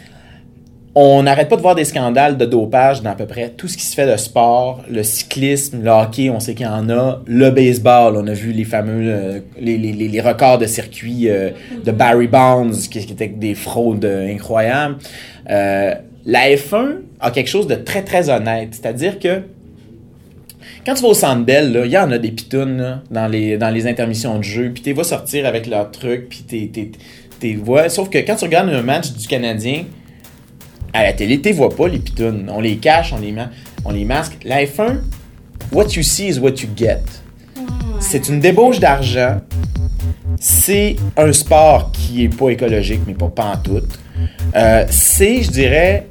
On n'arrête pas de voir des scandales de dopage dans à peu près tout ce qui se fait de sport, le cyclisme, le hockey, on sait qu'il y en a, le baseball, on a vu les fameux, euh, les, les, les records de circuit euh, de Barry Bonds, qui, qui étaient des fraudes euh, incroyables. Euh, La F un a quelque chose de très, très honnête. C'est-à-dire que quand tu vas au Centre Bell, il y en a des pitounes là, dans, les, dans les intermissions de jeu, puis tu vas sortir avec leur truc, puis tu les vois. Sauf que quand tu regardes un match du Canadien, à la télé, tu ne vois pas les pitounes. On les cache, on les, ma- on les masque. La F un, what you see is what you get. C'est une débauche d'argent. C'est un sport qui est pas écologique, mais pas pantoute. Euh, c'est, je dirais,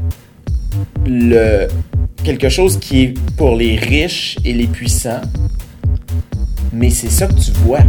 le, quelque chose qui est pour les riches et les puissants, mais c'est ça que tu vois.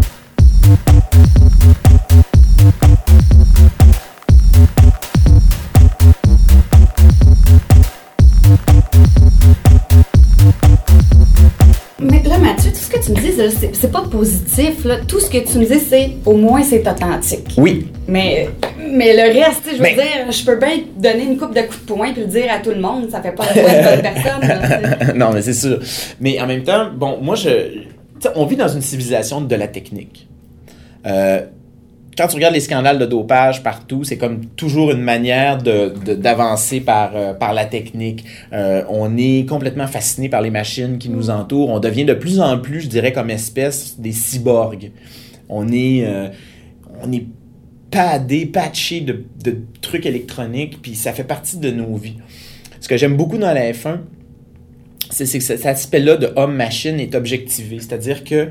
Mais là, Mathieu, tout ce que tu me dis, c'est, c'est pas positif. Là. Tout ce que tu me dis, c'est au moins c'est authentique. Oui. Mais, mais le reste, je veux mais... dire, je peux bien donner une coupe de coups de poing puis le dire à tout le monde, ça fait pas de poing de personne. Là, non, mais c'est sûr. Mais en même temps, bon, moi, je, on vit dans une civilisation de la technique. Euh, quand tu regardes les scandales de dopage partout, c'est comme toujours une manière de, de, d'avancer par, euh, par la technique. Euh, on est complètement fasciné par les machines qui nous entourent. On devient de plus en plus, je dirais, comme espèce, des cyborgs. On est, euh, on est padé, patché de, de trucs électroniques, puis ça fait partie de nos vies. Ce que j'aime beaucoup dans la F un, c'est, c'est que cet aspect-là de homme-machine est objectivé. C'est-à-dire que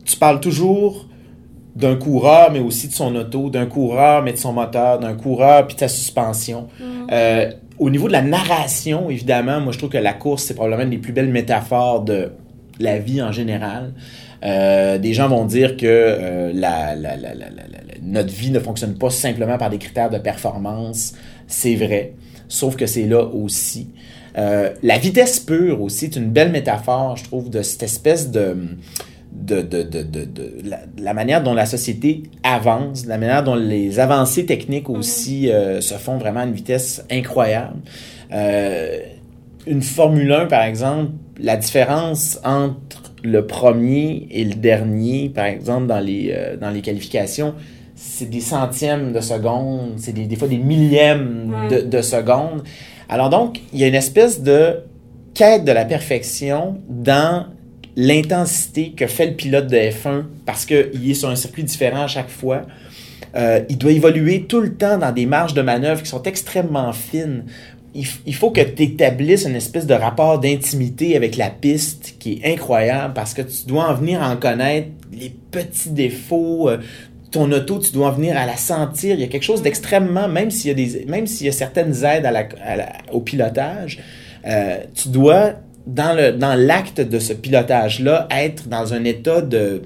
tu parles toujours d'un coureur, mais aussi de son auto, d'un coureur, mais de son moteur, d'un coureur, puis de sa suspension. Mm. Euh, au niveau de la narration, évidemment, moi, je trouve que la course, c'est probablement une des plus belles métaphores de la vie en général. Euh, des gens vont dire que euh, la, la, la, la, la, la, notre vie ne fonctionne pas simplement par des critères de performance. C'est vrai, sauf que c'est là aussi. Euh, la vitesse pure aussi est une belle métaphore, je trouve, de cette espèce de... de, de, de, de, de, la, de la manière dont la société avance, de la manière dont les avancées techniques aussi euh, se font vraiment à une vitesse incroyable. Euh, une Formule un, par exemple, la différence entre le premier et le dernier, par exemple, dans les, euh, dans les qualifications, c'est des centièmes de seconde, c'est des, des fois des millièmes de, de seconde. Alors donc, il y a une espèce de quête de la perfection dans l'intensité que fait le pilote de F un, parce qu'il est sur un circuit différent à chaque fois. Euh, il doit évoluer tout le temps dans des marges de manœuvre qui sont extrêmement fines. Il, f- il faut que tu établisses une espèce de rapport d'intimité avec la piste qui est incroyable, parce que tu dois en venir à en connaître les petits défauts. Euh, ton auto, tu dois en venir à la sentir. Il y a quelque chose d'extrêmement, même s'il y a, des, même s'il y a certaines aides à la, à la, au pilotage, euh, tu dois... Dans, le, dans l'acte de ce pilotage-là, être dans un état de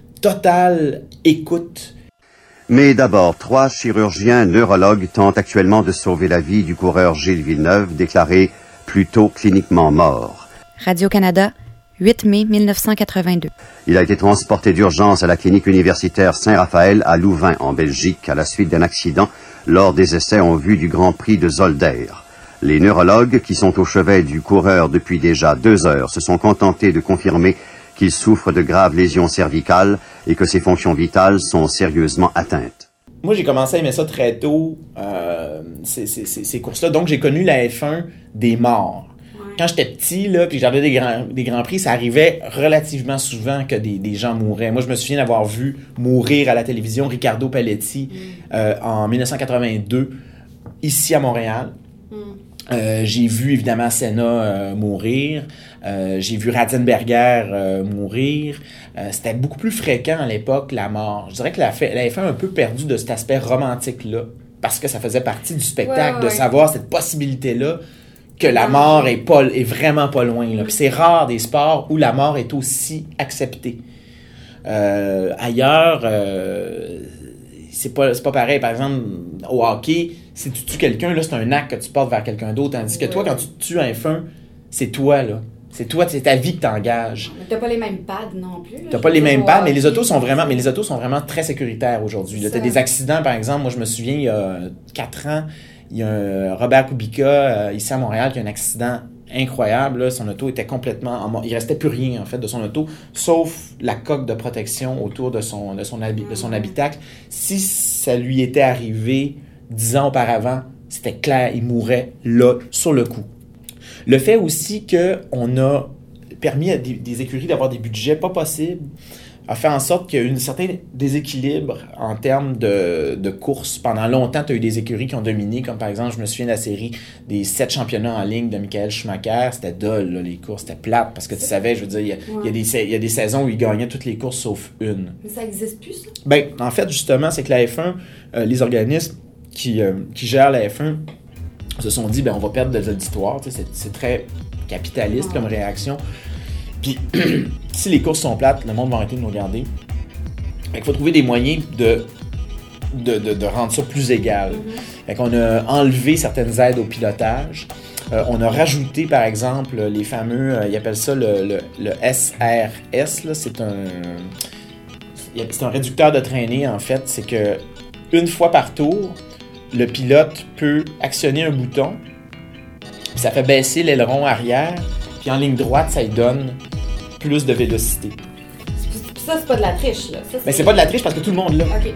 totale écoute. Mais d'abord, trois chirurgiens neurologues tentent actuellement de sauver la vie du coureur Gilles Villeneuve, déclaré plus tôt cliniquement mort. Radio-Canada, huit mai mille neuf cent quatre-vingt-deux. Il a été transporté d'urgence à la clinique universitaire Saint-Raphaël à Louvain, en Belgique, à la suite d'un accident lors des essais en vue du Grand Prix de Zolder. Les neurologues, qui sont au chevet du coureur depuis déjà deux heures, se sont contentés de confirmer qu'il souffre de graves lésions cervicales et que ses fonctions vitales sont sérieusement atteintes. Moi, j'ai commencé à aimer ça très tôt, euh, ces, ces, ces, ces courses-là. Donc, j'ai connu la F un des morts. Ouais. Quand j'étais petit, là, puis j'avais des grands, des grands prix, ça arrivait relativement souvent que des, des gens mouraient. Moi, je me souviens d'avoir vu mourir à la télévision Riccardo Paletti mm. euh, en dix-neuf cent quatre-vingt-deux, ici à Montréal. Mm. Euh, j'ai vu évidemment Senna euh, mourir, euh, j'ai vu Ratzenberger euh, mourir. Euh, c'était beaucoup plus fréquent à l'époque, la mort. Je dirais que la, la F un a un peu perdu de cet aspect romantique-là, parce que ça faisait partie du spectacle, ouais, ouais, de ouais. savoir cette possibilité-là que la mort est, pas, est vraiment pas loin. Là. Puis c'est rare des sports où la mort est aussi acceptée. Euh, ailleurs... Euh, C'est pas, c'est pas pareil. Par exemple, au hockey, si tu tues quelqu'un, là, c'est un acte que tu portes vers quelqu'un d'autre. Tandis que toi, quand tu tues un F un, c'est toi, là. C'est toi, c'est ta vie que t'engages. Mais t'as pas les mêmes pads non plus. Là. T'as pas les mêmes pads, mais les autos sont vraiment, mais les autos sont vraiment très sécuritaires aujourd'hui. Là, t'as des accidents, par exemple. Moi, je me souviens, il y a quatre ans, il y a un Robert Kubica, euh, ici à Montréal, qui a un accident incroyable. Là. Son auto était complètement... En... Il restait plus rien, en fait, de son auto, sauf la coque de protection autour de son, de son, habi... de son habitacle. Si ça lui était arrivé dix ans auparavant, c'était clair, il mourrait là, sur le coup. Le fait aussi qu'on a permis à des, des écuries d'avoir des budgets pas possibles a fait en sorte qu'il y a eu un certain déséquilibre en termes de, de courses. Pendant longtemps, tu as eu des écuries qui ont dominé, comme par exemple, je me souviens de la série des sept championnats en ligne de Michael Schumacher. C'était dole, là, les courses, c'était plate, parce que tu savais, je veux dire, il y a, ouais. il y a des, il y a des saisons où il gagnait toutes les courses sauf une. Mais ça n'existe plus, ça? Ben, en fait, justement, c'est que la F un, euh, les organismes qui, euh, qui gèrent la F un se sont dit, ben, on va perdre de l'auditoire. Tu sais, c'est, c'est très capitaliste ouais. comme réaction. Puis, si les courses sont plates, le monde va arrêter de nous regarder. Il faut trouver des moyens de, de, de, de rendre ça plus égal. Mm-hmm. Fait qu'on a enlevé certaines aides au pilotage. Euh, on a rajouté, par exemple, les fameux, euh, ils appellent ça le, le, le S R S. Là, c'est un, c'est un réducteur de traînée, en fait. C'est que une fois par tour, le pilote peut actionner un bouton, puis ça fait baisser l'aileron arrière, puis en ligne droite, ça lui donne plus de vélocité. Ça, c'est pas de la triche, là. Ça, c'est... Mais c'est pas de la triche parce que tout le monde l'a. OK.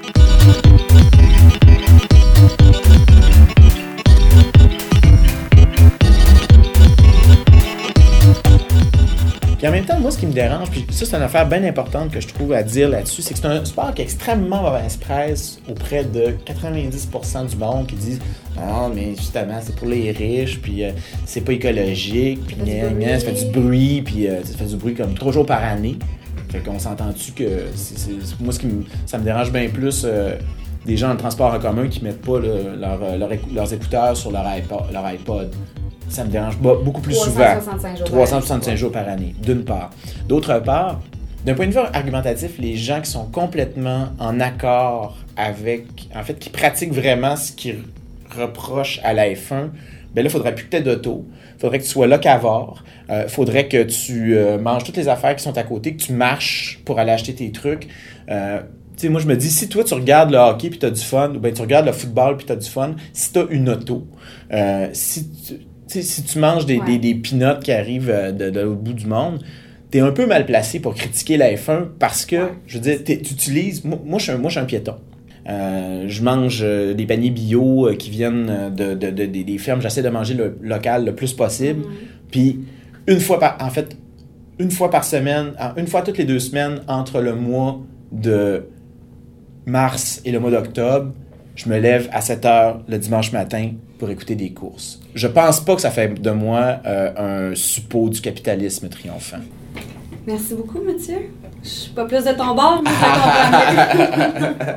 Puis en même temps, moi, ce qui me dérange, puis ça, c'est une affaire bien importante que je trouve à dire là-dessus, c'est que c'est un sport qui a extrêmement mauvaise presse auprès de quatre-vingt-dix pour cent du monde qui disent « Non, mais justement, c'est pour les riches, puis euh, c'est pas écologique, puis gna, gna, ça fait du bruit, puis euh, ça fait du bruit comme trois jours par année. » Fait qu'on s'entend-tu que c'est, c'est, moi, ce qui me, ça me dérange bien plus euh, des gens en transport en commun qui mettent pas le, leur, leur, leurs écouteurs sur leur iPod, leur iPod. Ça me dérange beaucoup plus souvent. trois cent soixante-cinq jours, trois cent soixante-cinq jours par année, d'une part. D'autre part, d'un point de vue argumentatif, les gens qui sont complètement en accord avec, en fait, qui pratiquent vraiment ce qu'ils reprochent à la F un, ben là, il faudrait plus que tu aies d'auto. Il faudrait que tu sois locavore. Il euh, faudrait que tu euh, manges toutes les affaires qui sont à côté, que tu marches pour aller acheter tes trucs. Euh, tu sais, moi, je me dis, si toi, tu regardes le hockey puis tu as du fun, ou bien tu regardes le football puis tu as du fun, si tu as une auto, euh, si, tu, si tu manges des, ouais. des, des peanuts qui arrivent de, de l'autre bout du monde, tu es un peu mal placé pour critiquer la F un parce que, ouais. je veux dire, tu utilises... Moi, moi, je suis un, moi, je suis un piéton. Euh, je mange euh, des paniers bio euh, qui viennent de, de, de, de, des fermes. J'essaie de manger le local le plus possible. Mm-hmm. Puis, une fois par... En fait, une fois par semaine, une fois toutes les deux semaines, entre le mois de mars et le mois d'octobre, je me lève à sept heures le dimanche matin pour écouter des courses. Je pense pas que ça fait de moi euh, un suppôt du capitalisme triomphant. Merci beaucoup, Mathieu. Je suis pas plus de ton bord, mais ça comprend.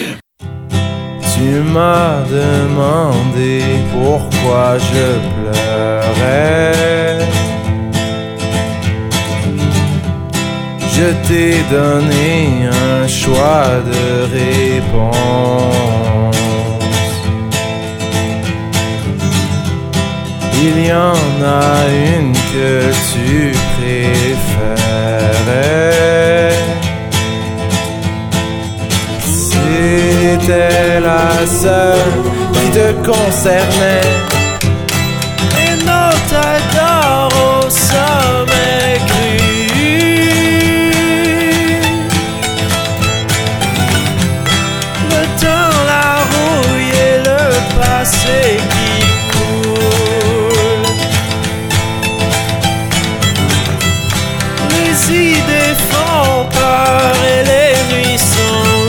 Tu m'as demandé pourquoi je pleurais. Je t'ai donné un choix de réponse. Il y en a une que tu préférais. C'était la seule qui te concernait. Et nos têtes d'or au sommet gris. Le temps, la rouille et le passé qui coule. Les idées font peur et les nuits sont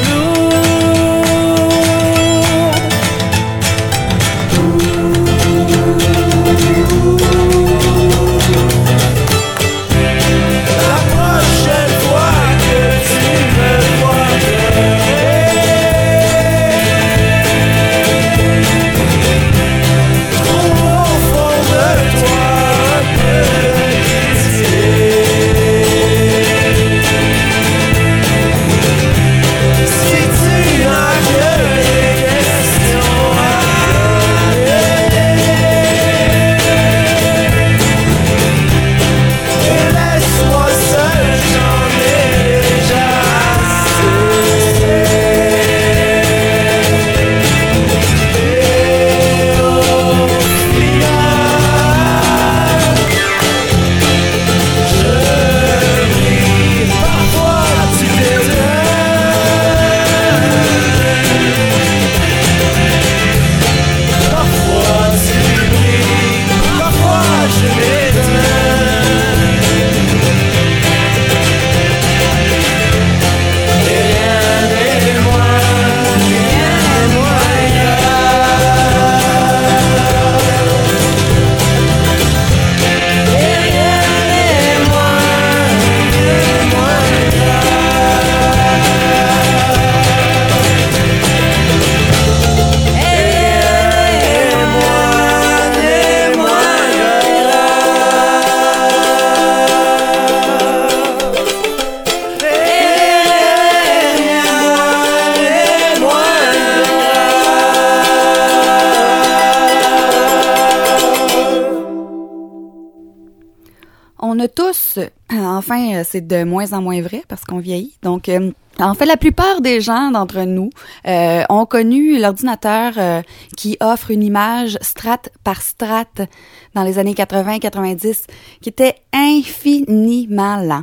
Enfin, c'est de moins en moins vrai parce qu'on vieillit. Donc, euh, en fait, la plupart des gens d'entre nous euh, ont connu l'ordinateur euh, qui offre une image strate par strate dans les années quatre-vingts quatre-vingt-dix qui était infiniment lent.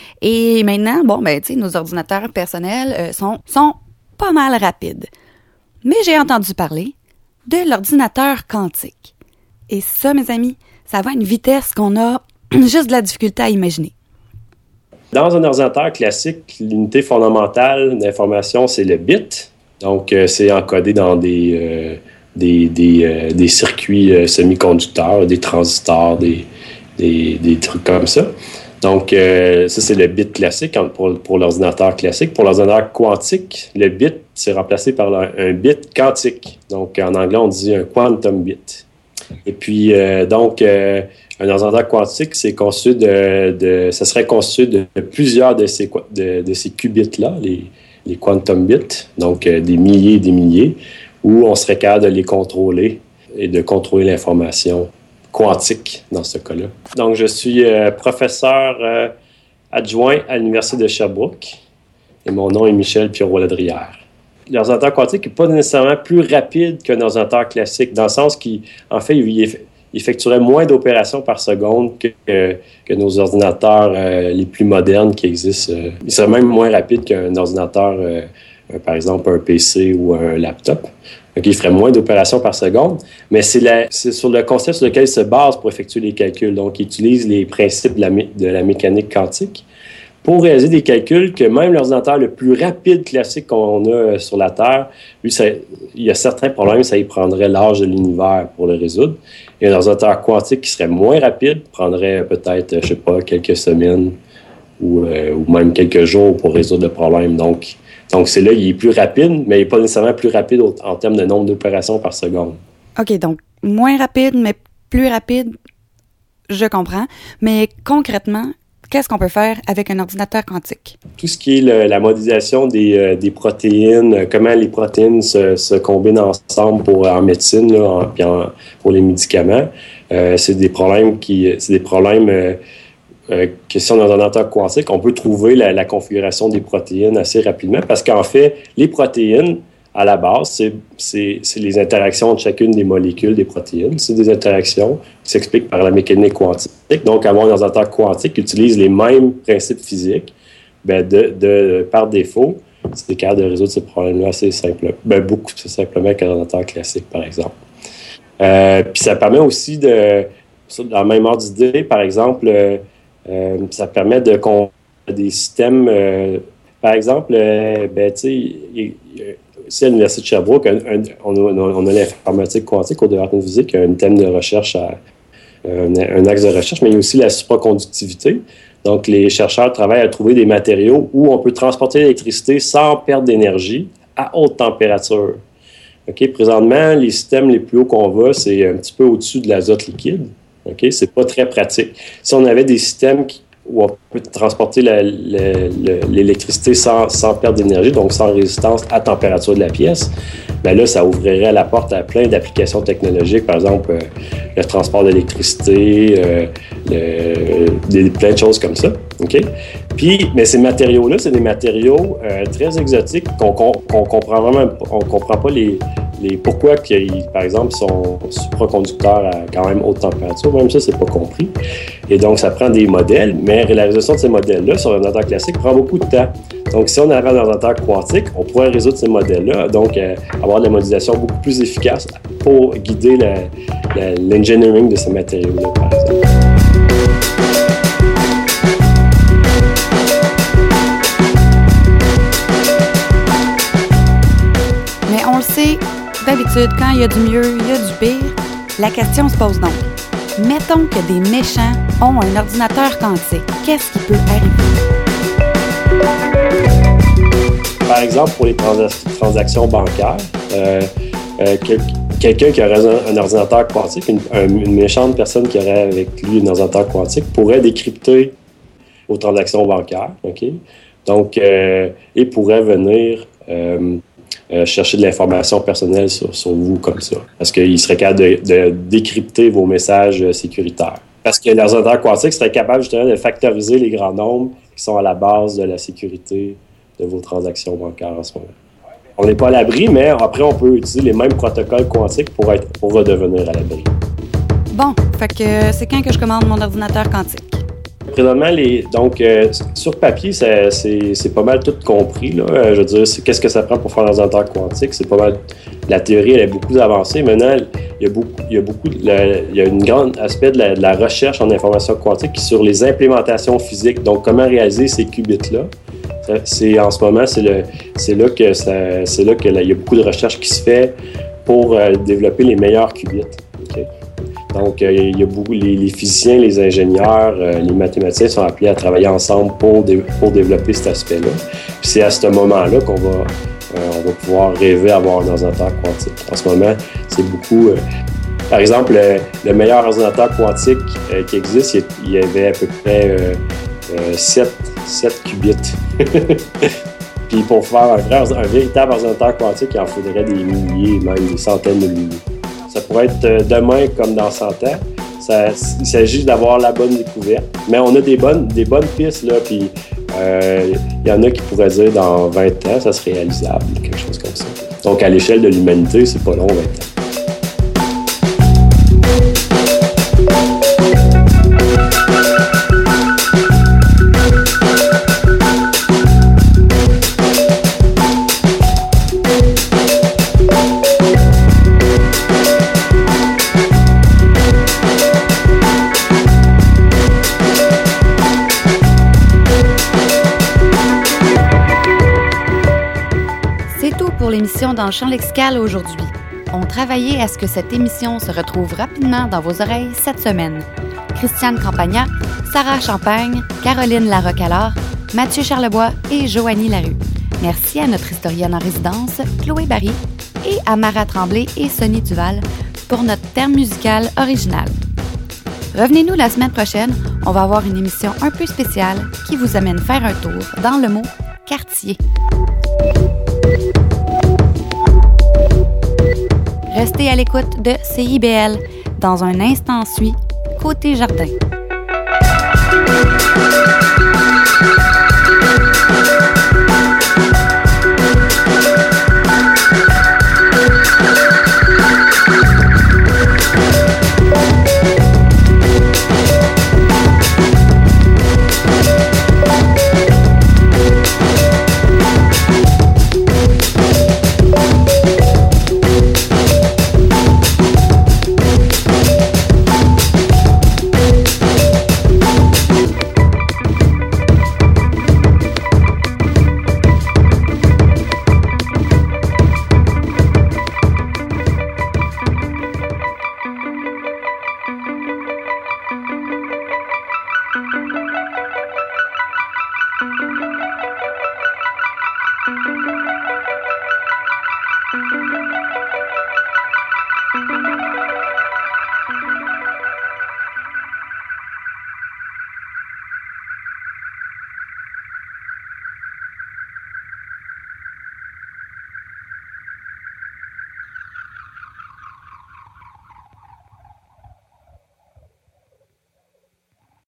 Et maintenant, bon, ben, tu sais, nos ordinateurs personnels euh, sont, sont pas mal rapides. Mais j'ai entendu parler de l'ordinateur quantique. Et ça, mes amis, ça va à une vitesse qu'on a juste de la difficulté à imaginer. Dans un ordinateur classique, l'unité fondamentale d'information, c'est le bit. Donc, euh, c'est encodé dans des, euh, des, des, euh, des circuits euh, semi-conducteurs, des transistors, des, des, des trucs comme ça. Donc, euh, ça, c'est le bit classique pour, pour l'ordinateur classique. Pour l'ordinateur quantique, le bit, c'est remplacé par un, un bit quantique. Donc, en anglais, on dit un quantum bit. Et puis, euh, donc, euh, un ordinateur quantique, c'est conçu de, de, ça serait conçu de, de plusieurs de ces, de, de ces qubits-là, les, les quantum bits, donc euh, des milliers et des milliers, où on serait capable de les contrôler et de contrôler l'information quantique dans ce cas-là. Donc, je suis euh, professeur euh, adjoint à l'Université de Sherbrooke et mon nom est Michel Pierrot-Ladrière. L'ordinateur quantique n'est pas nécessairement plus rapide qu'un ordinateur classique, dans le sens qu'en fait, il effectuerait moins d'opérations par seconde que, que, que nos ordinateurs euh, les plus modernes qui existent. Euh, il serait même moins rapide qu'un ordinateur, euh, euh, par exemple un P C ou un laptop. Donc, il ferait moins d'opérations par seconde, mais c'est, la, c'est sur le concept sur lequel il se base pour effectuer les calculs. Donc, il utilise les principes de la, de la mécanique quantique pour réaliser des calculs que même l'ordinateur le plus rapide classique qu'on a sur la Terre, lui, ça, il y a certains problèmes, ça y prendrait l'âge de l'univers pour le résoudre. Et un ordinateur quantique qui serait moins rapide prendrait peut-être, je sais pas, quelques semaines ou, euh, ou même quelques jours pour résoudre le problème. Donc, Donc, c'est là, il est plus rapide, mais il n'est pas nécessairement plus rapide au, en termes de nombre d'opérations par seconde. OK, donc moins rapide, mais plus rapide, je comprends. Mais concrètement, qu'est-ce qu'on peut faire avec un ordinateur quantique? Tout ce qui est le, la modélisation des, euh, des protéines, comment les protéines se, se combinent ensemble pour, en médecine, là, en, puis en, pour les médicaments, euh, c'est des problèmes qui... C'est des problèmes... Euh, Euh, que si on a un ordinateur quantique, on peut trouver la, la configuration des protéines assez rapidement parce qu'en fait, les protéines, à la base, c'est, c'est, c'est les interactions entre chacune des molécules des protéines. C'est des interactions qui s'expliquent par la mécanique quantique. Donc, avoir un ordinateur quantique qui utilise les mêmes principes physiques, ben de, de, par défaut, c'est capable de résoudre ces problèmes-là assez simplement, ben beaucoup plus simplement qu'un ordinateur classique, par exemple. Euh, puis ça permet aussi de, dans le même ordre d'idée, par exemple, euh, Euh, ça permet de construire des systèmes, euh, par exemple, euh, ben, tu sais, ici à l'Université de Sherbrooke, un, un, on, a, on a l'informatique quantique au département de physique, un thème de recherche, à, un, un axe de recherche, mais il y a aussi la supraconductivité. Donc, les chercheurs travaillent à trouver des matériaux où on peut transporter l'électricité sans perte d'énergie à haute température. OK? Présentement, les systèmes les plus hauts qu'on va, c'est un petit peu au-dessus de l'azote liquide. OK? C'est pas très pratique. Si on avait des systèmes qui, où on peut transporter la, la, la, l'électricité sans, sans perte d'énergie, donc sans résistance à température de la pièce, bien là, ça ouvrirait la porte à plein d'applications technologiques, par exemple euh, le transport d'électricité, euh, le, des, plein de choses comme ça. OK? Puis, mais ces matériaux-là, c'est des matériaux euh, très exotiques qu'on, qu'on, qu'on comprend vraiment, on comprend pas les Les, pourquoi, qu'ils, par exemple, sont supraconducteurs à quand même haute température, même ça, c'est pas compris. Et donc, ça prend des modèles, mais la réalisation de ces modèles-là sur un ordinateur classique prend beaucoup de temps. Donc, si on avait un ordinateur quantique, on pourrait résoudre ces modèles-là, donc euh, avoir de la modélisation beaucoup plus efficace pour guider la, la, l'engineering de ces matériaux-là, par exemple. Mais on le sait, d'habitude, quand il y a du mieux, il y a du pire. La question se pose donc. Mettons que des méchants ont un ordinateur quantique. Qu'est-ce qui peut arriver? Par exemple, pour les trans- transactions bancaires, euh, euh, quel- quelqu'un qui aurait un, un ordinateur quantique, une, un, une méchante personne qui aurait avec lui un ordinateur quantique, pourrait décrypter vos transactions bancaires, OK? Donc, euh, et pourrait venir... Euh, Euh, chercher de l'information personnelle sur, sur vous comme ça. Parce qu'il serait capable de, de décrypter vos messages euh, sécuritaires. Parce que l'ordinateur quantique serait capable justement de factoriser les grands nombres qui sont à la base de la sécurité de vos transactions bancaires en ce moment. On n'est pas à l'abri, mais après, on peut utiliser les mêmes protocoles quantiques pour, être, pour redevenir à l'abri. Bon, fait que c'est quand que je commande mon ordinateur quantique? Présentement, les, donc, euh, sur papier, ça, c'est, c'est pas mal tout compris. Là. Euh, je veux dire, c'est, qu'est-ce que ça prend pour faire un ordinateur quantique? C'est pas mal. La théorie, elle est beaucoup avancée. Maintenant, il y a beaucoup, il y a beaucoup, la, il y a un grand aspect de la, de la recherche en information quantique qui est sur les implémentations physiques. Donc, comment réaliser ces qubits-là? C'est, en ce moment, c'est, le, c'est là que ça, c'est là que là, il y a beaucoup de recherche qui se fait pour euh, développer les meilleurs qubits. Okay? Donc, euh, il y a beaucoup, les, les physiciens, les ingénieurs, euh, les mathématiciens sont appelés à travailler ensemble pour, dé, pour développer cet aspect-là. Puis c'est à ce moment-là qu'on va, euh, on va pouvoir rêver à avoir un ordinateur quantique. En ce moment, c'est beaucoup... Euh, par exemple, le, le meilleur ordinateur quantique euh, qui existe, il y avait à peu près euh, euh, sept qubits. Puis pour faire un, vrai, un véritable ordinateur quantique, il en faudrait des milliers, même des centaines de milliers. Ça pourrait être demain comme dans cent ans. Ça, il s'agit d'avoir la bonne découverte. Mais on a des bonnes, des bonnes pistes, là, puis euh, il y en a qui pourraient dire dans vingt ans, ça serait réalisable, quelque chose comme ça. Donc à l'échelle de l'humanité, c'est pas long, vingt ans. L'émission dans le champ lexical aujourd'hui. On travaillait à ce que cette émission se retrouve rapidement dans vos oreilles cette semaine. Christiane Campagna, Sarah Champagne, Caroline Larocque-Allard, Mathieu Charlebois et Joanie Larue. Merci à notre historienne en résidence, Chloé Barry, et à Mara Tremblay et Sonny Duval pour notre thème musical original. Revenez-nous la semaine prochaine, on va avoir une émission un peu spéciale qui vous amène faire un tour dans le mot « quartier ». Restez à l'écoute de C I B L. Dans un instant suit, Côté Jardin.